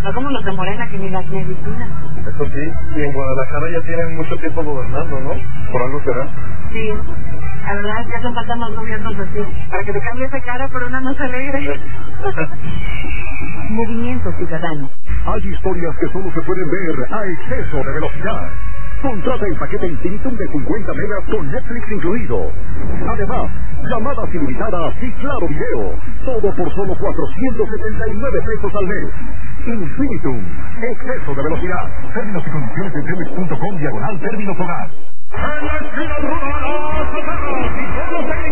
No como los de Morena que ni las medicinas. Eso sí, y en Guadalajara ya tienen mucho tiempo gobernando, ¿no? Por algo será. Sí, la verdad es que hacen falta más gobiernos así, para que te cambie esa cara por una más alegre. Movimiento Ciudadano. Hay historias que solo se pueden ver a exceso de velocidad. Contrata el paquete Infinitum de 50 megas con Netflix incluido. Además, llamadas ilimitadas y claro video. Todo por solo 479 pesos al mes. Infinitum. Exceso de velocidad. Términos y condiciones en telmex.com/términos hogar.